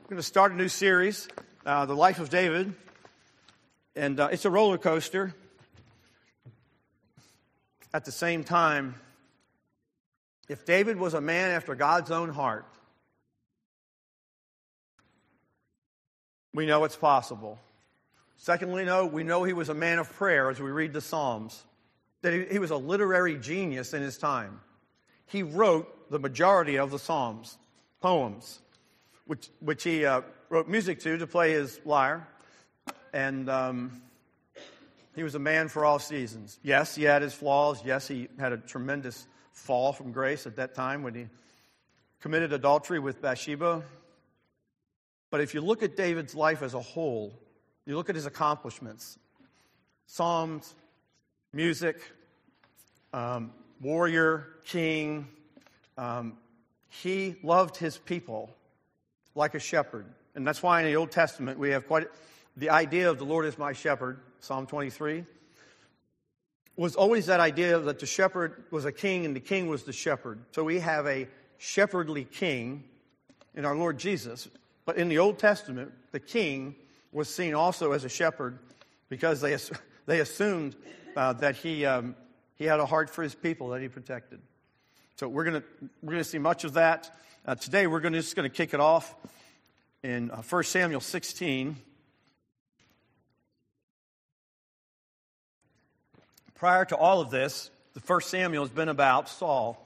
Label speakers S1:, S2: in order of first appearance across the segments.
S1: We're going to start a new series, The Life of David, and it's a roller coaster. At the same time, if David was a man after God's own heart, we know it's possible. Secondly, we know he was a man of prayer as we read the Psalms, that he was a literary genius in his time. He wrote the majority of the Psalms, poems, which he wrote music to play his lyre. And he was a man for all seasons. Yes, he had his flaws. Yes, he had a tremendous fall from grace at that time when he committed adultery with Bathsheba. But if you look at David's life as a whole, you look at his accomplishments, Psalms, music, warrior, king, he loved his people like a shepherd. And that's why in the Old Testament we have the idea of the Lord is my shepherd, Psalm 23, was always that idea that the shepherd was a king and the king was the shepherd. So we have a shepherdly king in our Lord Jesus. But in the Old Testament, the king was seen also as a shepherd because they assumed that he had a heart for his people that he protected. So we're going to see much of that. Today we're just going to kick it off in 1 Samuel 16. Prior to all of this, the 1 Samuel has been about Saul.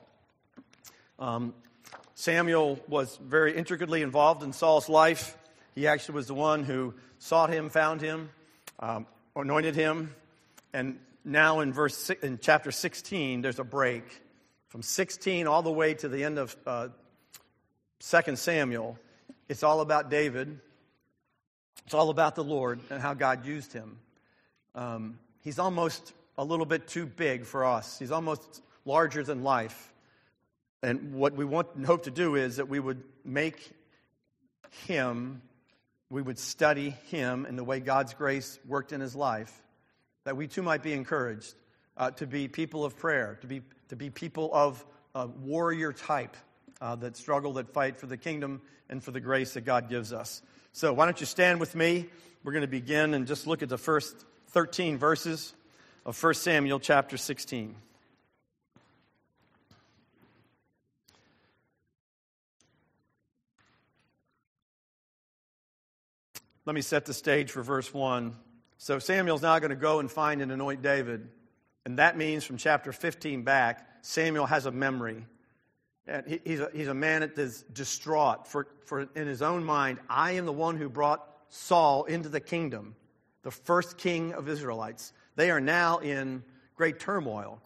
S1: Samuel was very intricately involved in Saul's life. He actually was the one who sought him, found him, anointed him. And now in chapter 16, there's a break. From 16 all the way to the end of 2 Samuel, it's all about David. It's all about the Lord and how God used him. He's almost a little bit too big for us. He's almost larger than life. And what we want and hope to do is that we would make him, we would study him and the way God's grace worked in his life, that we too might be encouraged to be people of prayer, to be people of warrior type that struggle, that fight for the kingdom and for the grace that God gives us. So why don't you stand with me? We're going to begin and just look at the first 13 verses of 1 Samuel chapter 16. Let me set the stage for verse 1. So Samuel's now going to go and find and anoint David. And that means from chapter 15 back, Samuel has a memory. And he's a man that is distraught. For in his own mind, I am the one who brought Saul into the kingdom, the first king of Israelites. They are now in great turmoil.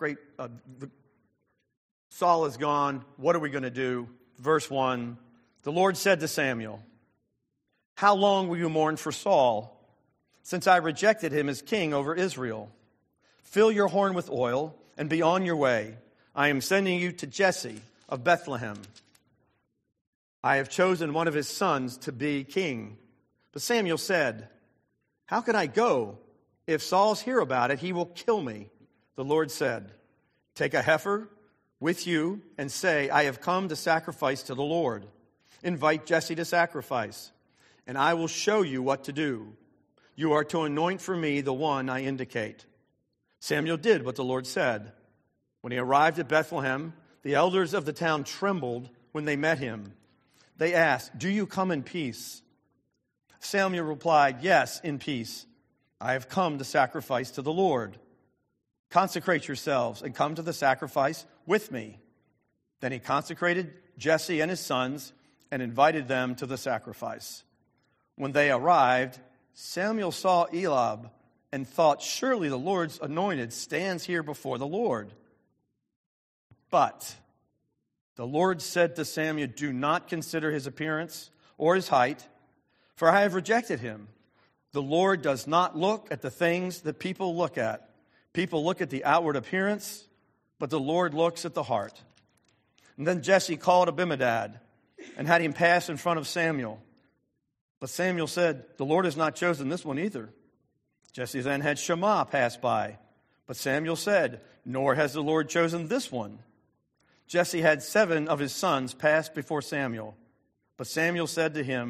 S1: Saul is gone. What are we going to do? Verse 1, the Lord said to Samuel, "How long will you mourn for Saul, since I rejected him as king over Israel? Fill your horn with oil and be on your way. I am sending you to Jesse of Bethlehem. I have chosen one of his sons to be king." But Samuel said, "How can I go? If Saul's hear about it, he will kill me." The Lord said, "Take a heifer with you and say, 'I have come to sacrifice to the Lord.' Invite Jesse to sacrifice, and I will show you what to do. You are to anoint for me the one I indicate." Samuel did what the Lord said. When he arrived at Bethlehem, the elders of the town trembled when they met him. They asked, "Do you come in peace?" Samuel replied, "Yes, in peace. I have come to sacrifice to the Lord. Consecrate yourselves and come to the sacrifice with me." Then he consecrated Jesse and his sons and invited them to the sacrifice. When they arrived, Samuel saw Eliab and thought, "Surely the Lord's anointed stands here before the Lord." But the Lord said to Samuel, "Do not consider his appearance or his height, for I have rejected him. The Lord does not look at the things that people look at. People look at the outward appearance, but the Lord looks at the heart." And then Jesse called Abinadab and had him pass in front of Samuel. But Samuel said, "The Lord has not chosen this one either." Jesse then had Shammah pass by. But Samuel said, "Nor has the Lord chosen this one." Jesse had 7 of his sons pass before Samuel. But Samuel said to him,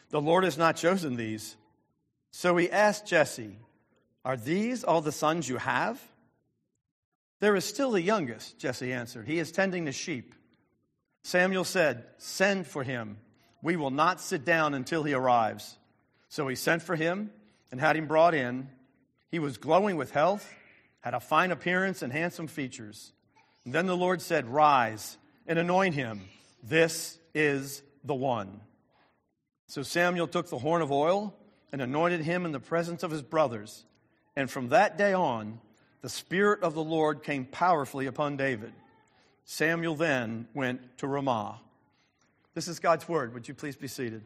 S1: The Lord has not chosen these." So he asked Jesse, "Are these all the sons you have?" "There is still the youngest," Jesse answered. "He is tending the sheep." Samuel said, "Send for him. We will not sit down until he arrives." So he sent for him and had him brought in. He was glowing with health, had a fine appearance and handsome features. And then the Lord said, "Rise and anoint him. This is the one." So Samuel took the horn of oil and anointed him in the presence of his brothers. And from that day on, the Spirit of the Lord came powerfully upon David. Samuel then went to Ramah. This is God's word. Would you please be seated?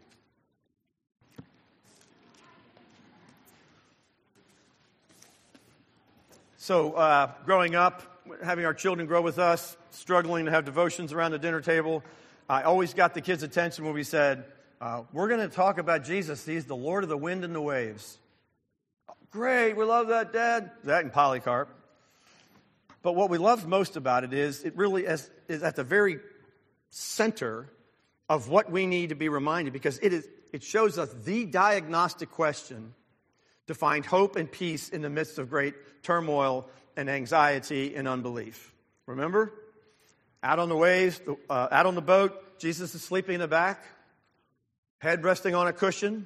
S1: So, growing up, having our children grow with us, struggling to have devotions around the dinner table, I always got the kids' attention when we said, we're going to talk about Jesus. He's the Lord of the wind and the waves. Great, we love that, Dad. That and Polycarp. But what we love most about it is it really is at the very center of what we need to be reminded, because it shows us the diagnostic question to find hope and peace in the midst of great turmoil and anxiety and unbelief. Remember? Out on the waves, out on the boat, Jesus is sleeping in the back, head resting on a cushion.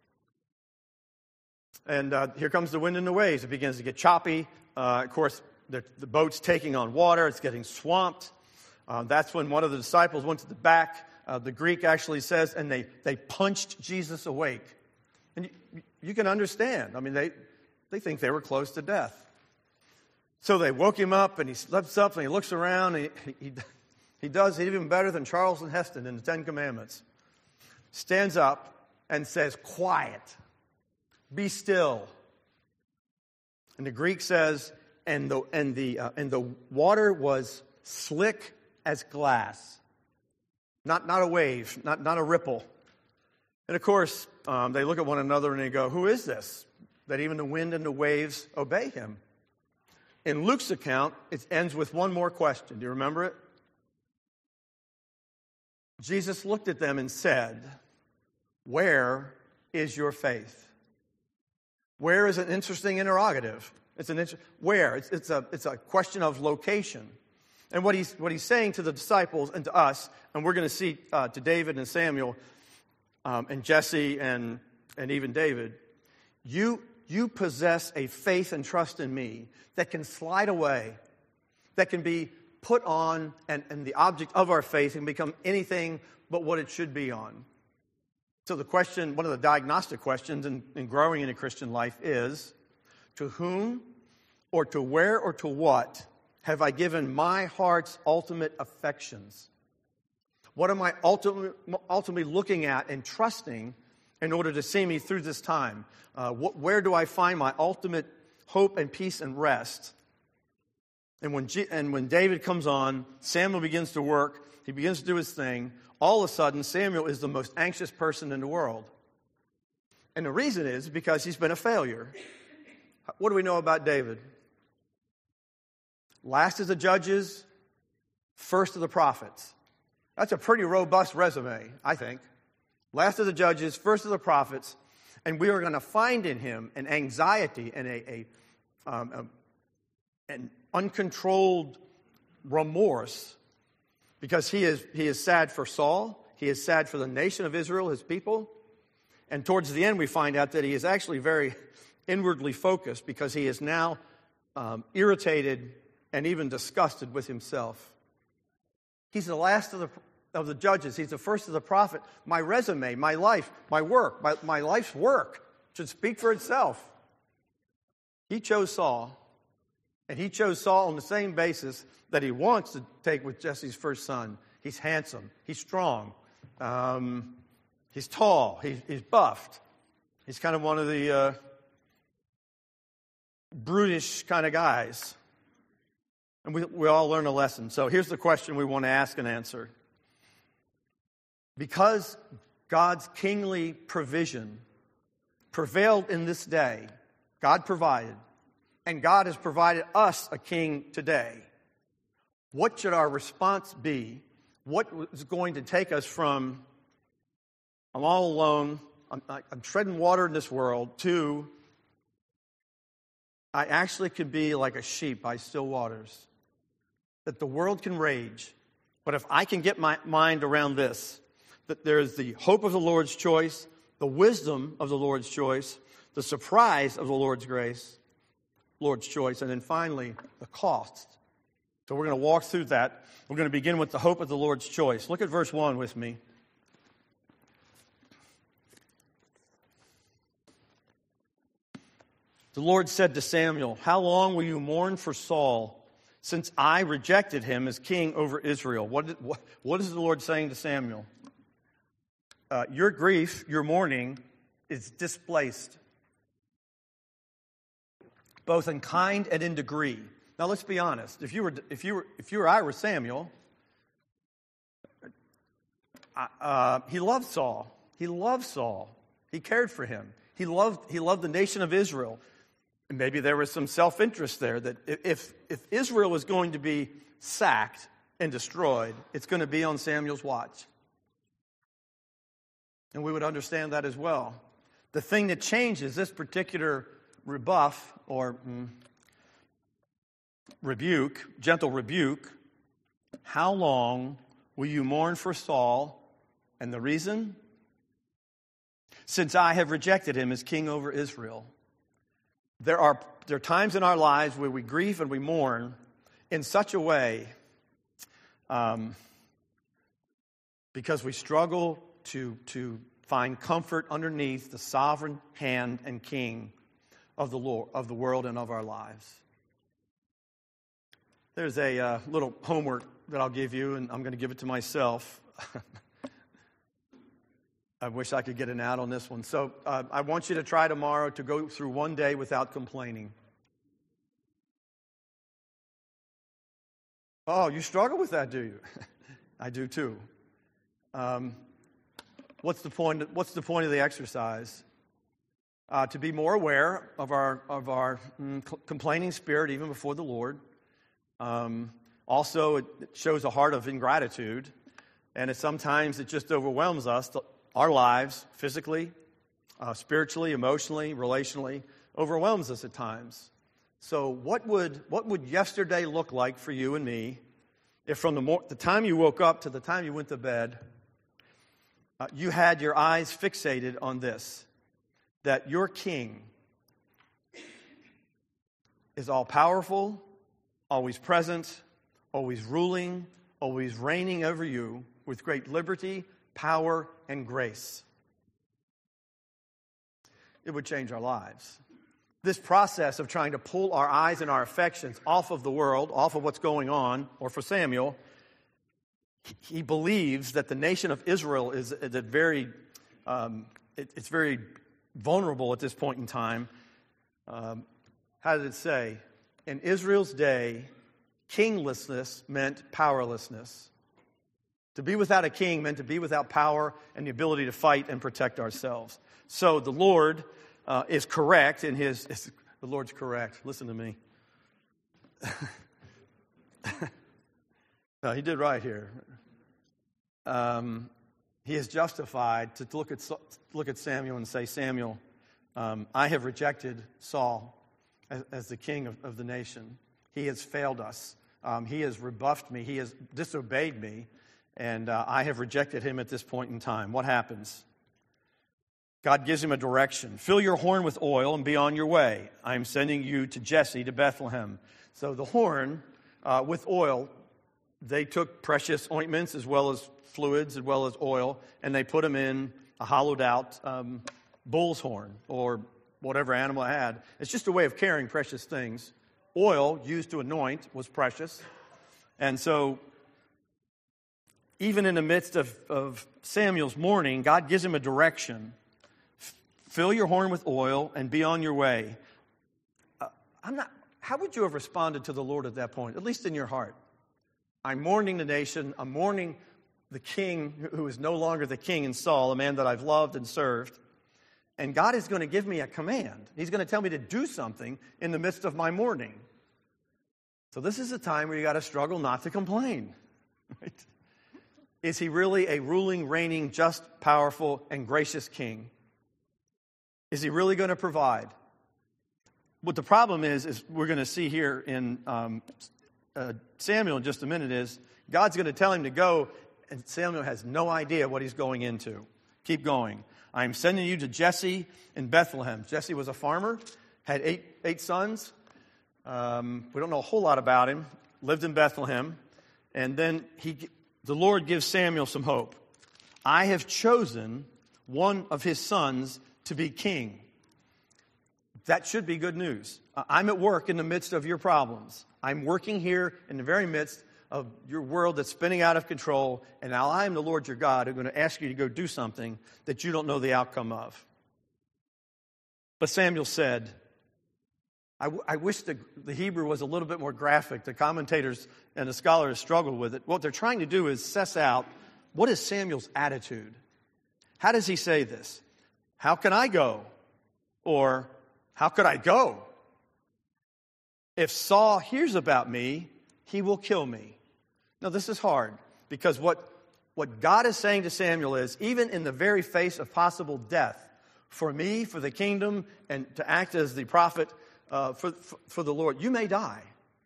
S1: And here comes the wind and the waves. It begins to get choppy. Of course, the boat's taking on water. It's getting swamped. That's when one of the disciples went to the back. The Greek actually says, and they punched Jesus awake. And you can understand. I mean, they think they were close to death. So they woke him up, and he slips up, and he looks around, and he does even better than Charlton Heston in the Ten Commandments. Stands up and says, "Quiet, be still." And the Greek says, and the water was slick as glass, not a wave, not a ripple. And of course, they look at one another and they go, "Who is this, that even the wind and the waves obey him?" In Luke's account, it ends with one more question. Do you remember it? Jesus looked at them and said, "Where is your faith?" Where is an interesting interrogative. Where? It's a question of location. And what he's saying to the disciples and to us, and we're going to see to David and Samuel and Jesse and even David, you possess a faith and trust in me that can slide away, that can be put on, and the object of our faith can become anything but what it should be on. So the question, one of the diagnostic questions in growing in a Christian life is, to whom or to where or to what have I given my heart's ultimate affections? What am I ultimately looking at and trusting in order to see me through this time? Where do I find my ultimate hope and peace and rest? And when David comes on, Samuel begins to work. He begins to do his thing. All of a sudden, Samuel is the most anxious person in the world. And the reason is because he's been a failure. What do we know about David? Last of the judges, first of the prophets. That's a pretty robust resume, I think. Last of the judges, first of the prophets. And we are going to find in him an anxiety and an uncontrolled remorse, because he is sad for Saul. He is sad for the nation of Israel, his people. And towards the end, we find out that he is actually very inwardly focused, because he is now irritated and even disgusted with himself. He's the last of the judges. He's the first of the prophet. My resume, my life, my work, my life's work should speak for itself. He chose Saul, and he chose Saul on the same basis that he wants to take with Jesse's first son. He's handsome. He's strong. He's tall. He's buffed. He's kind of one of the brutish kind of guys. And we all learn a lesson. So here's the question we want to ask and answer. Because God's kingly provision prevailed in this day, God provided, and God has provided us a king today, what should our response be? What is going to take us from, I'm all alone, I'm treading water in this world, to I actually could be like a sheep by still waters. That the world can rage, but if I can get my mind around this, that there's the hope of the Lord's choice, the wisdom of the Lord's choice, the surprise of the Lord's choice, and then finally, the cost. So we're going to walk through that. We're going to begin with the hope of the Lord's choice. Look at verse 1 with me. The Lord said to Samuel, "How long will you mourn for Saul, since I rejected him as king over Israel?" What is the Lord saying to Samuel? Your grief, your mourning, is displaced, both in kind and in degree. Now, let's be honest. If I were Samuel, he loved Saul. He loved Saul. He cared for him. He loved the nation of Israel. And maybe there was some self-interest there that if Israel was going to be sacked and destroyed, it's going to be on Samuel's watch. And we would understand that as well. The thing that changes this particular rebuff or rebuke, gentle rebuke, how long will you mourn for Saul? And the reason? Since I have rejected him as king over Israel. There are times in our lives where we grieve and we mourn in such a way because we struggle to find comfort underneath the sovereign hand and king of the Lord, of the world and of our lives. There's a little homework that I'll give you, and I'm going to give it to myself. I wish I could get an out on this one. So I want you to try tomorrow to go through one day without complaining. Oh, you struggle with that, do you? I do too. What's the point of the exercise? To be more aware of our complaining spirit even before the Lord. Also, it shows a heart of ingratitude, and sometimes it just overwhelms us. Our lives, physically, spiritually, emotionally, relationally, overwhelms us at times. So what would yesterday look like for you and me if from the time you woke up to the time you went to bed, you had your eyes fixated on this, that your King is all-powerful, always present, always ruling, always reigning over you with great liberty, power, and grace. It would change our lives. This process of trying to pull our eyes and our affections off of the world, off of what's going on, or for Samuel, he believes that the nation of Israel is very vulnerable at this point in time. How did it say? In Israel's day, kinglessness meant powerlessness. To be without a king meant to be without power and the ability to fight and protect ourselves. So the Lord is correct in his... The Lord's correct. Listen to me. No, he did right here. He is justified to look at Samuel and say, Samuel, I have rejected Saul as the king of the nation. He has failed us. He has rebuffed me. He has disobeyed me. And I have rejected him at this point in time. What happens? God gives him a direction. Fill your horn with oil and be on your way. I am sending you to Jesse, to Bethlehem. So the horn with oil, they took precious ointments as well as fluids as well as oil, and they put them in a hollowed out bull's horn or whatever animal it had. It's just a way of carrying precious things. Oil used to anoint was precious. And so even in the midst of Samuel's mourning, God gives him a direction. Fill your horn with oil and be on your way. How would you have responded to the Lord at that point, at least in your heart? I'm mourning the nation. I'm mourning the king who is no longer the king in Saul, a man that I've loved and served. And God is going to give me a command. He's going to tell me to do something in the midst of my mourning. So this is a time where you got to struggle not to complain. Right? Is he really a ruling, reigning, just, powerful, and gracious king? Is he really going to provide? What the problem is we're going to see here in Samuel in just a minute, is God's going to tell him to go, and Samuel has no idea what he's going into. Keep going. I am sending you to Jesse in Bethlehem. Jesse was a farmer, had eight sons. We don't know a whole lot about him. Lived in Bethlehem. And then the Lord gives Samuel some hope. I have chosen one of his sons to be king. That should be good news. I'm at work in the midst of your problems. I'm working here in the very midst of your world that's spinning out of control, and now I am the Lord your God who's going to ask you to go do something that you don't know the outcome of. But Samuel said, I wish the Hebrew was a little bit more graphic. The commentators and the scholars struggle with it. What they're trying to do is suss out, what is Samuel's attitude? How does he say this? How can I go? Or, how could I go? If Saul hears about me, he will kill me. Now, this is hard, because what God is saying to Samuel is, even in the very face of possible death, for me, for the kingdom, and to act as the prophet for the Lord, you may die.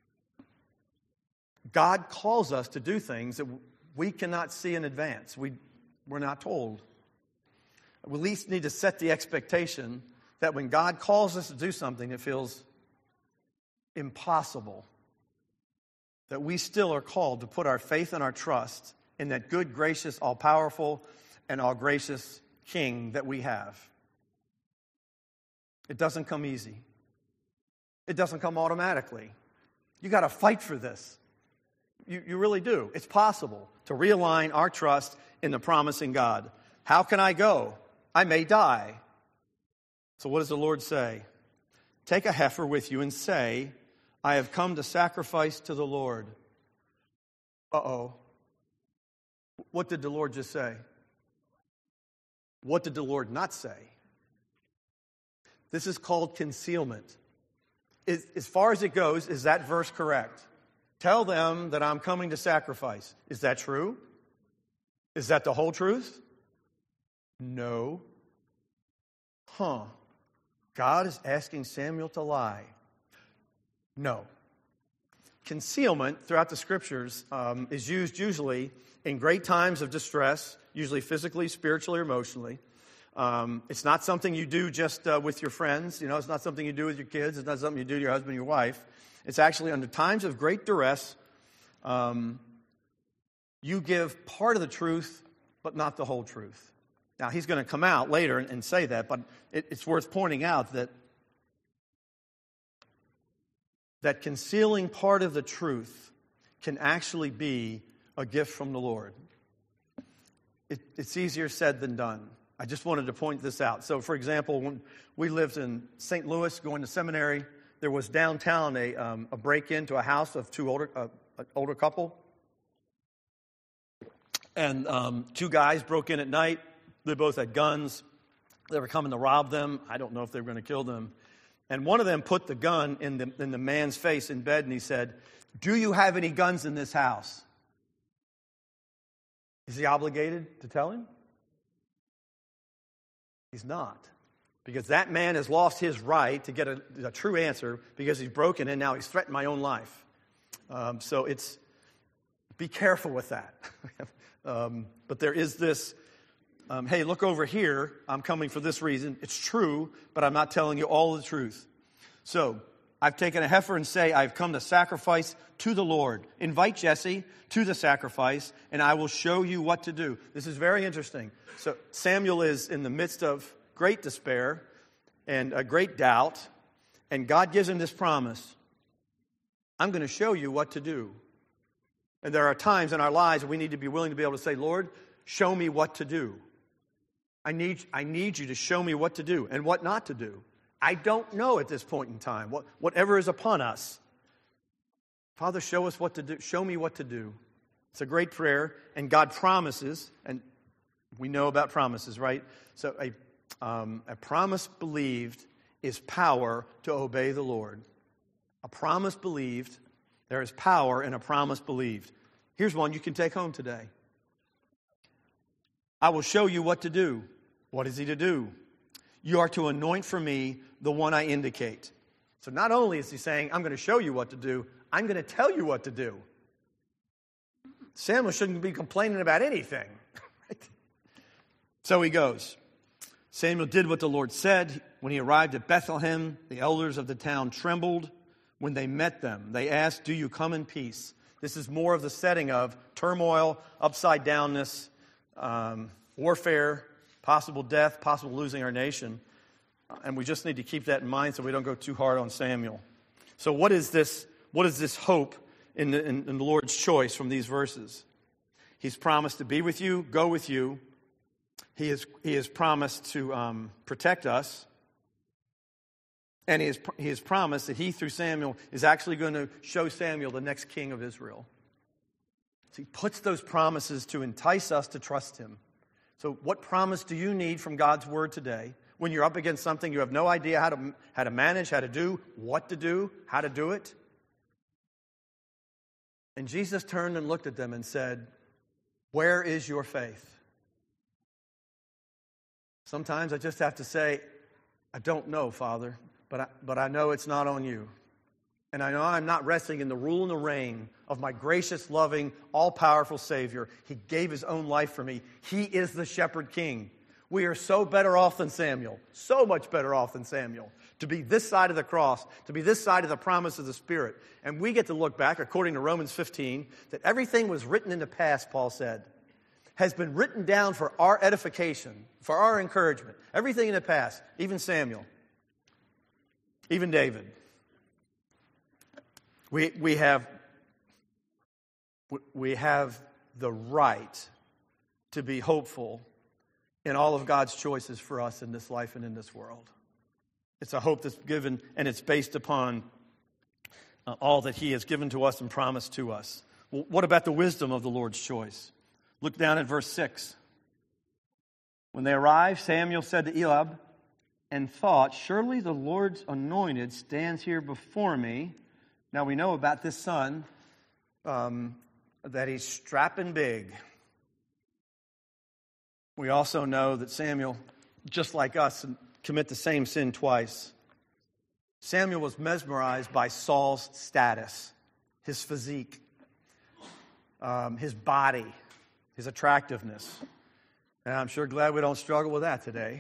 S1: God calls us to do things that we cannot see in advance. We're not told. We at least need to set the expectation that when God calls us to do something that feels impossible, that we still are called to put our faith and our trust in that good, gracious, all-powerful, and all-gracious King that we have. It doesn't come easy. It doesn't come automatically. You got to fight for this. You really do. It's possible to realign our trust in the promising God. How can I go? I may die. So what does the Lord say? Take a heifer with you and say, I have come to sacrifice to the Lord. Uh-oh. What did the Lord just say? What did the Lord not say? This is called concealment. As far as it goes, is that verse correct? Tell them that I'm coming to sacrifice. Is that true? Is that the whole truth? No. God is asking Samuel to lie. No. Concealment throughout the Scriptures is used usually in great times of distress, usually physically, spiritually, or emotionally. It's not something you do just with your friends. It's not something you do with your kids. It's not something you do to your husband or your wife. It's actually under times of great duress, you give part of the truth, but not the whole truth. Now, he's going to come out later and say that, but it's worth pointing out that concealing part of the truth can actually be a gift from the Lord. It's easier said than done. I just wanted to point this out. So, for example, when we lived in St. Louis going to seminary, there was downtown a break-in to a house of an older couple. And two guys broke in at night. They both had guns. They were coming to rob them. I don't know if they were going to kill them. And one of them put the gun in the man's face in bed, and he said, "Do you have any guns in this house?" Is he obligated to tell him? He's not. Because that man has lost his right to get a true answer because he's broken in, now he's threatened my own life. So be careful with that. But there is this, hey, look over here, I'm coming for this reason. It's true, but I'm not telling you all the truth. So I've taken a heifer and say, I've come to sacrifice to the Lord. Invite Jesse to the sacrifice, and I will show you what to do. This is very interesting. So Samuel is in the midst of great despair and a great doubt, and God gives him this promise. I'm going to show you what to do. And there are times in our lives where we need to be willing to be able to say, Lord, show me what to do. I need you to show me what to do and what not to do. I don't know at this point in time. Whatever is upon us. Father, show us what to do. Show me what to do. It's a great prayer, and God promises, and we know about promises, right? So a promise believed is power to obey the Lord. A promise believed, there is power in a promise believed. Here's one you can take home today. I will show you what to do. What is he to do? You are to anoint for me the one I indicate. So not only is he saying, I'm going to show you what to do, I'm going to tell you what to do. Samuel shouldn't be complaining about anything. Right? So he goes. Samuel did what the Lord said. When he arrived at Bethlehem, the elders of the town trembled when they met them. They asked, do you come in peace? This is more of the setting of turmoil, upside downness, warfare, possible death, possible losing our nation. And we just need to keep that in mind so we don't go too hard on Samuel. So what is this hope in the Lord's choice from these verses? He's promised to be with you, go with you. He has promised to protect us. And he has promised that he, through Samuel, is actually going to show Samuel the next king of Israel. So he puts those promises to entice us to trust him. So what promise do you need from God's word today when you're up against something you have no idea how to manage, how to do, what to do, how to do it? And Jesus turned and looked at them and said, where is your faith? Sometimes I just have to say, I don't know, Father, but I know it's not on you. And I know I'm not resting in the rule and the reign of my gracious, loving, all-powerful Savior. He gave his own life for me. He is the shepherd king. We are so better off than Samuel, so much better off than Samuel, to be this side of the cross, to be this side of the promise of the Spirit. And we get to look back, according to Romans 15, that everything was written in the past, Paul said, has been written down for our edification, for our encouragement. Everything in the past, even Samuel, even David. We have the right to be hopeful in all of God's choices for us in this life and in this world. It's a hope that's given, and it's based upon all that he has given to us and promised to us. Well, what about the wisdom of the Lord's choice? Look down at verse 6. When they arrived, Samuel said to Eliab, and thought, surely the Lord's anointed stands here before me. Now we know about this son that he's strapping big. We also know that Samuel, just like us, commit the same sin twice. Samuel was mesmerized by Saul's status, his physique, his body, his attractiveness. And I'm sure glad we don't struggle with that today.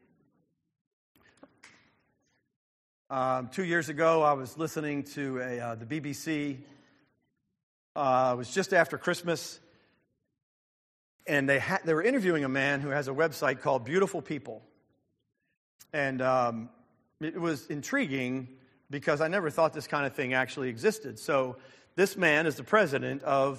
S1: 2 years ago, I was listening to the BBC. It was just after Christmas, and they were interviewing a man who has a website called Beautiful People. And it was intriguing because I never thought this kind of thing actually existed. So this man is the president of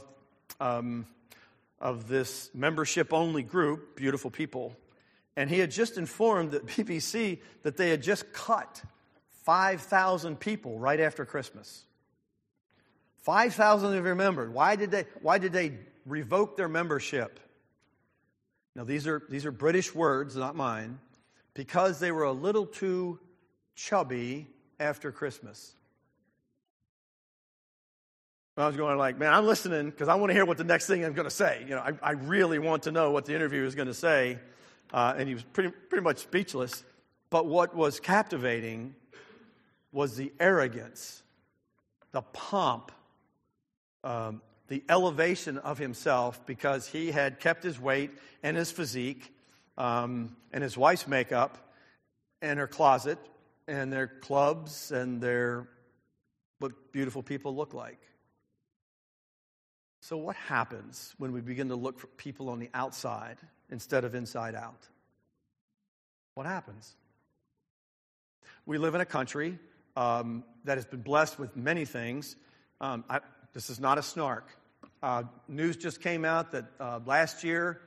S1: this membership-only group, Beautiful People. And he had just informed the BBC that they had just cut 5,000 people right after Christmas. 5,000 have remembered. Why did they revoke their membership? Now these are British words, not mine. Because they were a little too chubby after Christmas. I was going like, man, I'm listening because I want to hear what the next thing I'm going to say. You know, I really want to know what the interviewer is going to say. And he was pretty much speechless. But what was captivating was the arrogance, the pomp, the elevation of himself because he had kept his weight and his physique and his wife's makeup and her closet and their clubs and what beautiful people look like. So what happens when we begin to look for people on the outside instead of inside out? What happens? We live in a country that has been blessed with many things. This is not a snark. News just came out that last year,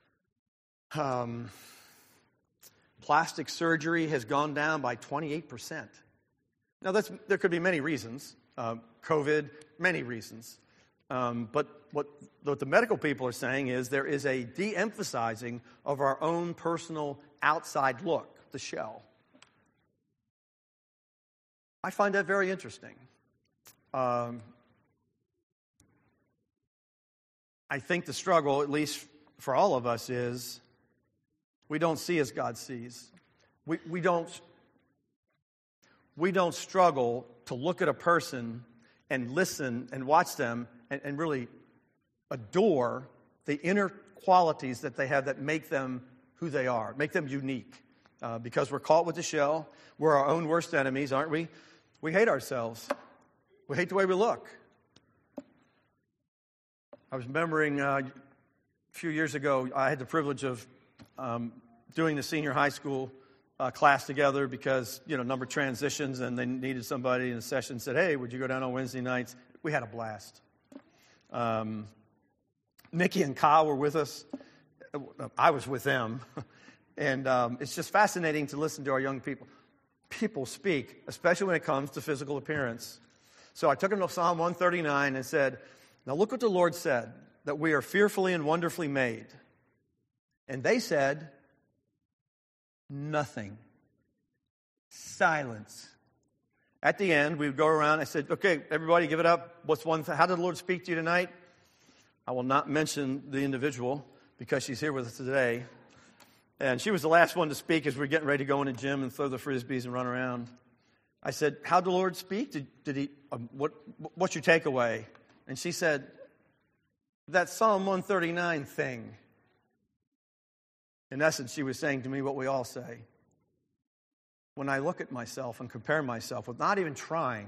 S1: plastic surgery has gone down by 28%. Now, there could be many reasons. COVID, many reasons. But what the medical people are saying is there is a de-emphasizing of our own personal outside look, the shell. I find that very interesting. I think the struggle, at least for all of us, is we don't see as God sees. We don't struggle to look at a person and listen and watch them and really adore the inner qualities that they have that make them who they are, make them unique. Because we're caught with the shell. We're our own worst enemies, aren't we? We hate ourselves. We hate the way we look. I was remembering a few years ago, I had the privilege of doing the senior high school class together because, number transitions, and they needed somebody in the session, said, hey, would you go down on Wednesday nights? We had a blast. Nikki and Kyle were with us. I was with them. And it's just fascinating to listen to our young people speak, especially when it comes to physical appearance. So I took them to Psalm 139 and said, now look what the Lord said, that we are fearfully and wonderfully made. And they said, nothing. Silence. At the end, we would go around. I said, okay, everybody give it up. What's one thing? How did the Lord speak to you tonight? I will not mention the individual because she's here with us today. And she was the last one to speak as we were getting ready to go in the gym and throw the frisbees and run around. I said, how'd the Lord speak? Did he? What's your takeaway? And she said, that Psalm 139 thing. In essence, she was saying to me what we all say. When I look at myself and compare myself with not even trying,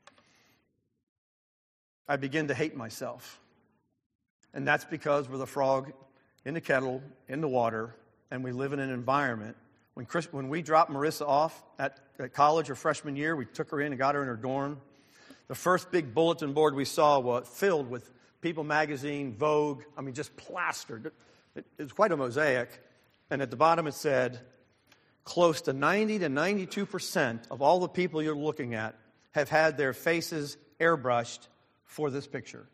S1: I begin to hate myself. And that's because we're the frog in the kettle, in the water, and we live in an environment. When we dropped Marissa off at college her freshman year, we took her in and got her in her dorm. The first big bulletin board we saw was filled with People Magazine, Vogue, just plastered. It was quite a mosaic. And at the bottom it said, close to 90 to 92% of all the people you're looking at have had their faces airbrushed for this picture.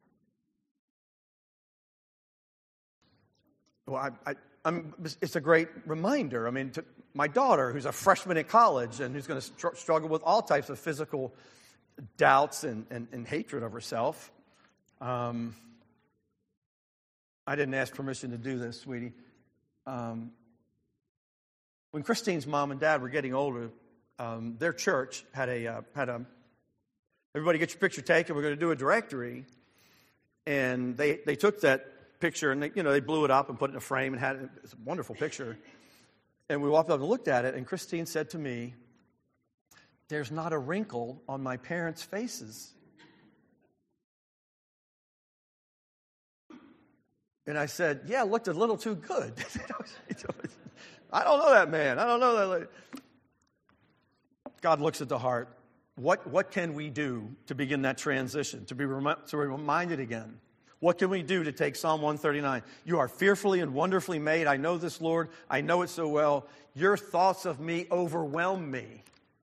S1: Well, it's a great reminder. To my daughter, who's a freshman at college and who's going to struggle with all types of physical doubts and hatred of herself. I didn't ask permission to do this, sweetie. When Christine's mom and dad were getting older, their church had a everybody get your picture taken. We're going to do a directory, and they took that picture and they blew it up and put it in a frame and had it. It's a wonderful picture. And we walked up and looked at it, and Christine said to me, "There's not a wrinkle on my parents' faces." And I said, "Yeah, it looked a little too good." I don't know that man. I don't know that. God looks at the heart. What can we do to begin that transition, to be reminded again? What can we do to take Psalm 139? You are fearfully and wonderfully made. I know this, Lord. I know it so well. Your thoughts of me overwhelm me.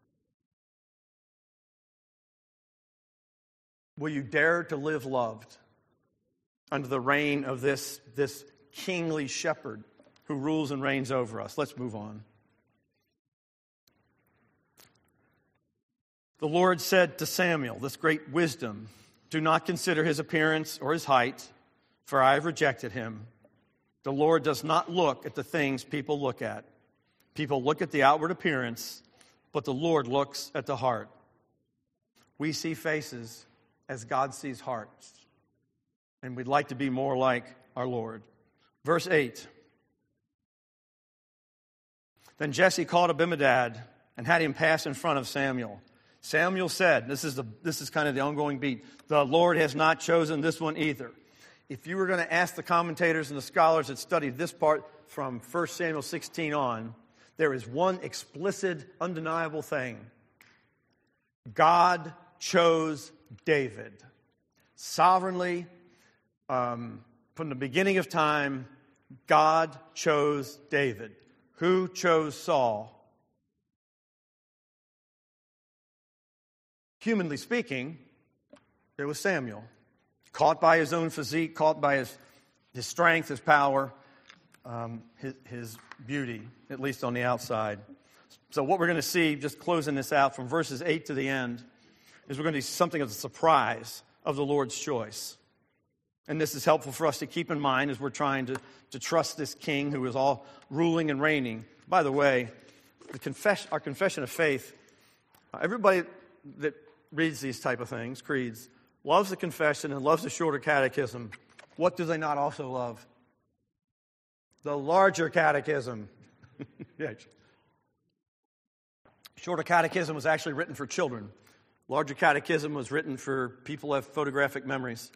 S1: Will you dare to live loved under the reign of this kingly shepherd who rules and reigns over us? Let's move on. The Lord said to Samuel, this great wisdom, "Do not consider his appearance or his height, for I have rejected him." The Lord does not look at the things people look at. People look at the outward appearance, but the Lord looks at the heart. We see faces as God sees hearts, and we'd like to be more like our Lord. Verse 8. Then Jesse called Abinadab and had him pass in front of Samuel. Samuel said, this is kind of the ongoing beat, "The Lord has not chosen this one either." If you were going to ask the commentators and the scholars that studied this part from 1 Samuel 16 on, there is one explicit, undeniable thing. God chose David. Sovereignly, from the beginning of time, God chose David. Who chose Saul? Humanly speaking, it was Samuel. Caught by his own physique, caught by his strength, his power, his beauty, at least on the outside. So what we're going to see, just closing this out from verses 8 to the end, is we're going to see something of the surprise of the Lord's choice. And this is helpful for us to keep in mind as we're trying to trust this king who is all ruling and reigning. By the way, our confession of faith, everybody that reads these type of things, creeds, loves the confession and loves the shorter catechism. What do they not also love? The larger catechism. Yeah. Shorter catechism was actually written for children. Larger catechism was written for people who have photographic memories.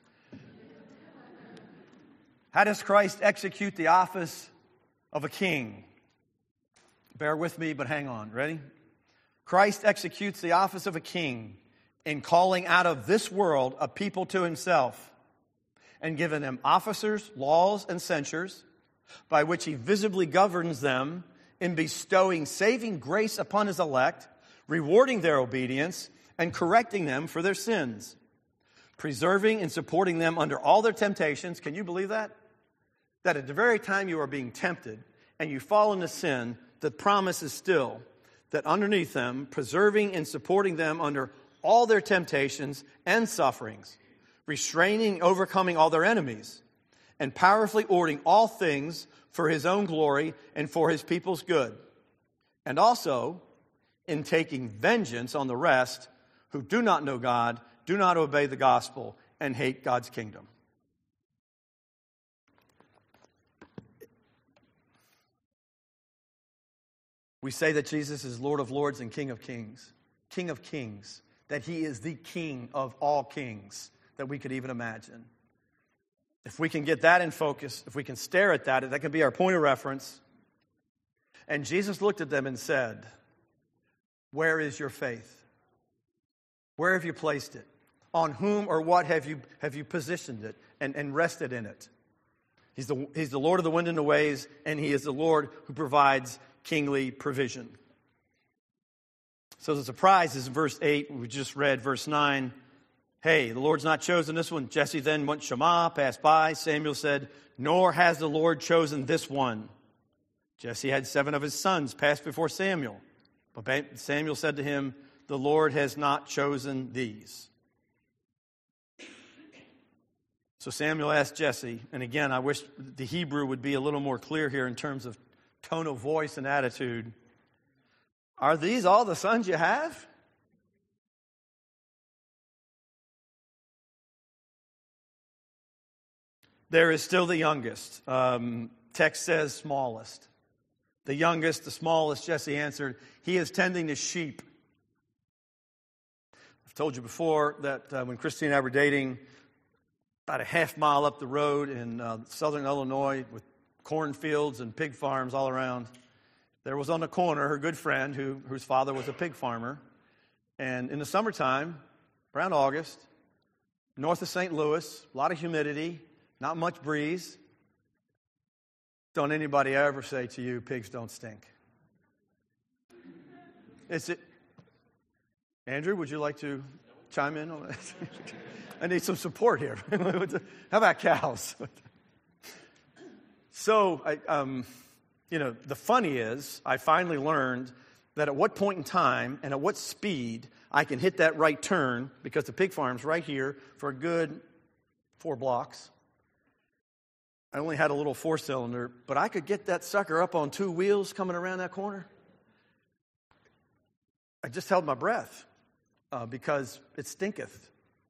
S1: How does Christ execute the office of a king? Bear with me, but hang on. Ready? Christ executes the office of a king in calling out of this world a people to himself and giving them officers, laws, and censures by which he visibly governs them in bestowing saving grace upon his elect, rewarding their obedience, and correcting them for their sins, preserving and supporting them under all their temptations. Can you believe that? That at the very time you are being tempted and you fall into sin, the promise is still that underneath them, preserving and supporting them under all their temptations and sufferings, restraining, overcoming all their enemies, and powerfully ordering all things for his own glory and for his people's good, and also in taking vengeance on the rest who do not know God, do not obey the gospel, and hate God's kingdom. We say that Jesus is Lord of lords and King of kings, that he is the King of all kings that we could even imagine. If we can get that in focus, if we can stare at that, that can be our point of reference. And Jesus looked at them and said, "Where is your faith? Where have you placed it? On whom or what have you positioned it and rested in it?" He's the Lord of the wind and the waves, and he is the Lord who provides kingly provision. So the surprise is in verse 8. We just read verse 9. Hey, the Lord's not chosen this one. Jesse then went Shammah, passed by. Samuel said, "Nor has the Lord chosen this one." Jesse had 7 of his sons pass before Samuel. But Samuel said to him, "The Lord has not chosen these." So Samuel asked Jesse, and again, I wish the Hebrew would be a little more clear here in terms of tone of voice and attitude. "Are these all the sons you have?" There is still the youngest. Text says smallest. The youngest, the smallest, Jesse answered, "He is tending the sheep." I've told you before that when Christy and I were dating, about a half mile up the road in southern Illinois with cornfields and pig farms all around, there was on the corner her good friend whose father was a pig farmer. And in the summertime, around August, north of St. Louis, a lot of humidity, not much breeze. Don't anybody ever say to you, "Pigs don't stink"? Is it? Andrew, would you like to chime in on that? I need some support here. How about cows? So, the funny is, I finally learned that at what point in time and at what speed I can hit that right turn, because the pig farm's right here for a good 4 blocks. I only had a little 4-cylinder, but I could get that sucker up on 2 wheels coming around that corner. I just held my breath because it stinketh.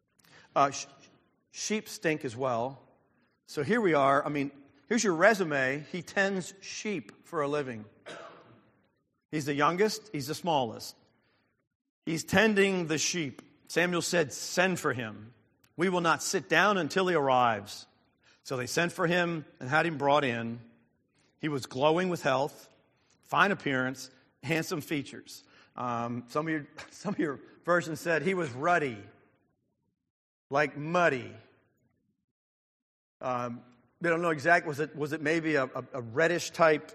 S1: Sheep stink as well. So here we are. I mean, here's your resume. He tends sheep for a living. He's the youngest. He's the smallest. He's tending the sheep. Samuel said, "Send for him. We will not sit down until he arrives." So they sent for him and had him brought in. He was glowing with health, fine appearance, handsome features. Some of your versions said he was ruddy, like muddy. They don't know exactly. Was it maybe a reddish type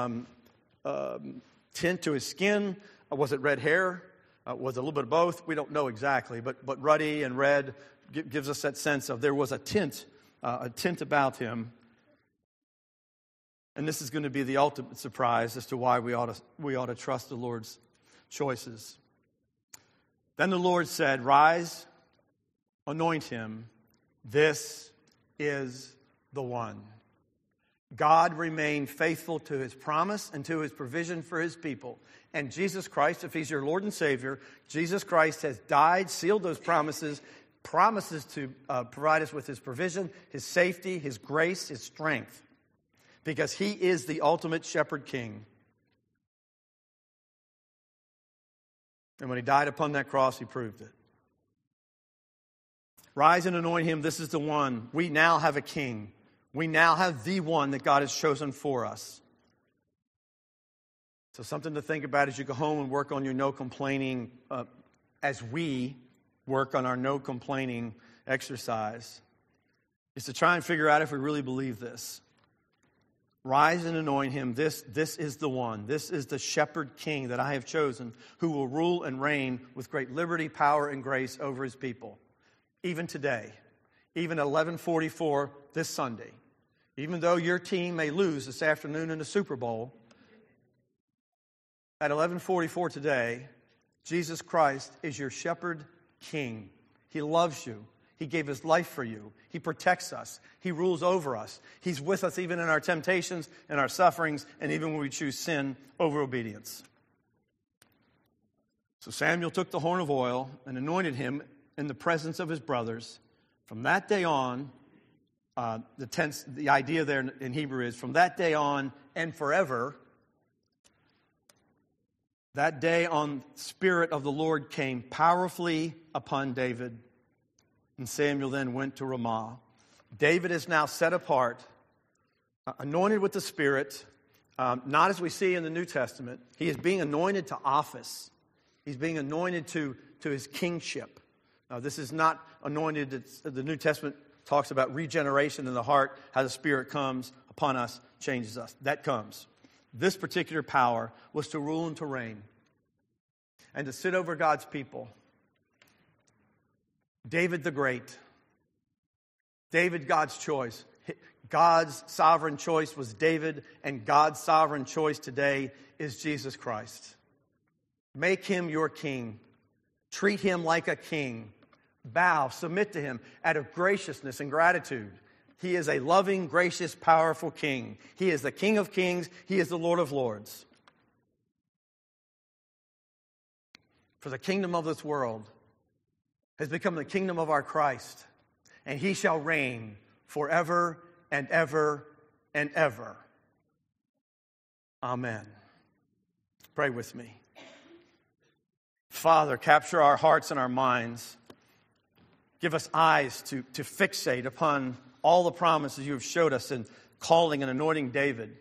S1: tint to his skin? Or was it red hair? Was it a little bit of both? We don't know exactly. But ruddy and red gives us that sense of there was a tint about him. And this is going to be the ultimate surprise as to why we ought to trust the Lord's choices. Then the Lord said, "Rise, anoint him. This is the one." God remained faithful to his promise and to his provision for his people. And Jesus Christ, if he's your Lord and Savior, Jesus Christ has died, sealed those promises to provide us with his provision, his safety, his grace, his strength. Because he is the ultimate shepherd king. And when he died upon that cross, he proved it. Rise and anoint him. This is the one. We now have a king. We now have the one that God has chosen for us. So something to think about as you go home and work on your no complaining, as we work on our no complaining exercise, is to try and figure out if we really believe this. Rise and anoint him. This is the one. This is the shepherd king that I have chosen, who will rule and reign with great liberty, power, and grace over his people. Even today, even at 11:44 this Sunday, even though your team may lose this afternoon in the Super Bowl, at 11:44 today, Jesus Christ is your shepherd king. He loves you. He gave his life for you. He protects us. He rules over us. He's with us even in our temptations and our sufferings, and even when we choose sin over obedience. So Samuel took the horn of oil and anointed him in the presence of his brothers. From that day on, the idea there in Hebrew is from that day on and forever. That day on, Spirit of the Lord came powerfully upon David. And Samuel then went to Ramah. David is now set apart, anointed with the Spirit, not as we see in the New Testament. He is being anointed to office. He's being anointed to his kingship. This is not anointed. The New Testament talks about regeneration in the heart, how the Spirit comes upon us, changes us. That comes. This particular power was to rule and to reign and to sit over God's people. David the Great. David, God's choice. God's sovereign choice was David, and God's sovereign choice today is Jesus Christ. Make him your king. Treat him like a king. Bow, submit to him out of graciousness and gratitude. He is a loving, gracious, powerful king. He is the King of kings. He is the Lord of lords. For the kingdom of this world has become the kingdom of our Christ, and he shall reign forever and ever and ever. Amen. Pray with me. Father, capture our hearts and our minds. Give us eyes to fixate upon all the promises you have showed us in calling and anointing David.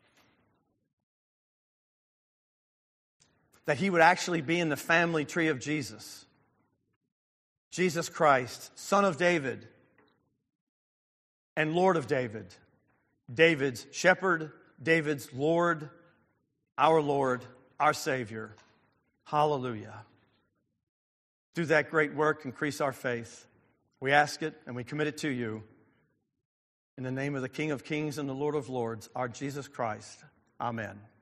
S1: That he would actually be in the family tree of Jesus. Jesus Christ, Son of David and Lord of David. David's shepherd, David's Lord, our Savior. Hallelujah. Do that great work, increase our faith. We ask it and we commit it to you. In the name of the King of Kings and the Lord of Lords, our Jesus Christ. Amen.